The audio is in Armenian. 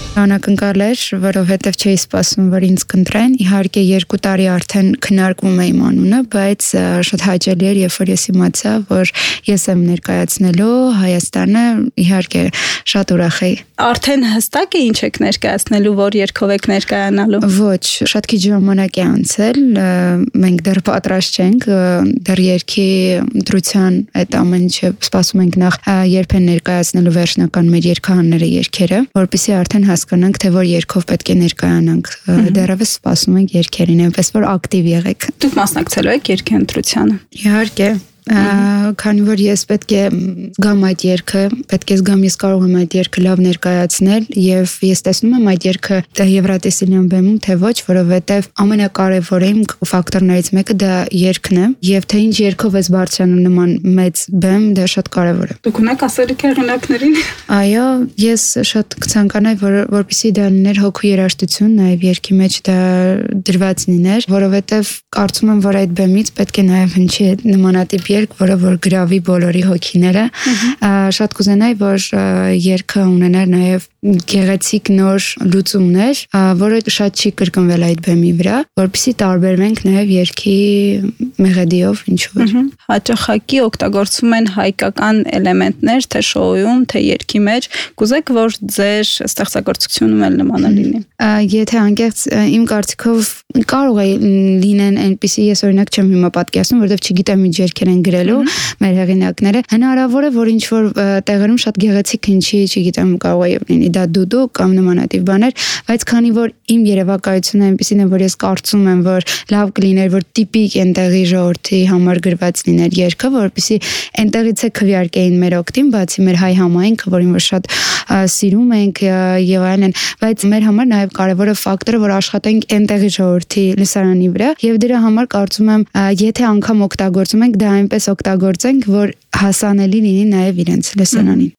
Անակնկալ էր, որովհետև չէի սպասում, որ ինձ կընտրեն։ Իհարկե 2 տարի արդեն քննարկվում է իմ անունը, բայց շատ հաճելի էր, երբ որ ես իմացա, որ ես եմ ներկայացնելու Հայաստանը, իհարկե շատ ուրախ էի։ Արդեն հստակ է ինչ եք ներկայացնելու, որ երգով եք ներկայանալու։ Ոչ, շատ քիչ ժամանակ է անցել, մենք դեռ պատրաստ չենք, դեռ երգի ընտրության այդ ամեն ինչը սպասում ենք նախ երբ են ներկայացնելու վերջնական մեր երգահանները երգերը, որպեսզի արդեն հասկանանք, թե որ երգով պետք է ներկայանանք։ Դեռևս սպասում ենք երգերին, այնպես որ ակտիվ եղեք։ Դուք մասնակցելու եք երգի ընտրությանը։ Իհարկե, քանի որ ես պետք է զգամ այդ երգը, պետք է զգամ ես կարող եմ այդ երգը լավ ներկայացնել եւ ես տեսնում եմ այդ երգը Եվրատեսիլյան բեմում թե ոչ, որովհետեւ ամենակարևորը իմ ֆակտորներից մեկը դա երգն է եւ թե ինչ երգով ես բարձրանում նման մեծ բեմ, դա շատ կարևոր է։ Դուք ունեք ասելիք հեղինակներին։ Այո, ես շատ կցանկանայի, որպեսզի դա լիներ հոգու երաժշտություն, նաեւ երգի մեջ դա դրված լիներ, որովհետեւ կարծում եմ, որ այդ բեմից պետք է նաեւ հնչի նմանատիպ որը որ գրավի բոլորի հոգիները, շատ կուզենայի, որ երգը ունենար նաև գեղեցիկ նոր լուծումներ, որը շատ չի կրկնվել այդ բեմի վրա, որպեսզի տարբերվենք նաև երգի մեղեդիով, ինչու որ։ Հաճախակի օգտագործում են հայկական էլեմենտներ, թե շոուում, թե երգի մեջ, կուզեք, որ ձեր ստեղծագործությունում էլ նմանը լինի։ Եթե անկեղծ իմ կարծիքով կարող է լինեն այնպիսի, ես օրինակ չեմ հիմա պատկերացնում, որովհետև չգիտեմ ինչ երգեր են գրելու մեր հեղինակները, հնարավոր է, որ ինչ որ տեղերում շատ գեղեցիկ հնչի, չգիտեմ, կարող է լինի դա դուդու կամ նմանատիպ բաներ, բայց քանի որ իմ երևակայությունը այնպիսին է, որ ես կարծում եմ, որ լավ կլիներ, որ տիպիկ այնտեղի ժողովրդի համար գրված լիներ երգը, որպեսզի այնտեղից է քվեարկեին մեր օգտին, բացի մեր հայ համայնքը, որին որ շատ սիրում ենք եւ այլն, բայց մեր համար նաեւ կարեւոր է ֆակտորը, որ աշխատենք այնտեղի ժողովրդի լսարանի վրա եւ դրա համար կարծում եմ, եթե անգամ օգտագործում ենք, դա այնպես օգտագործենք, որ հասանելի լինի նաեւ իրենց լսարանին։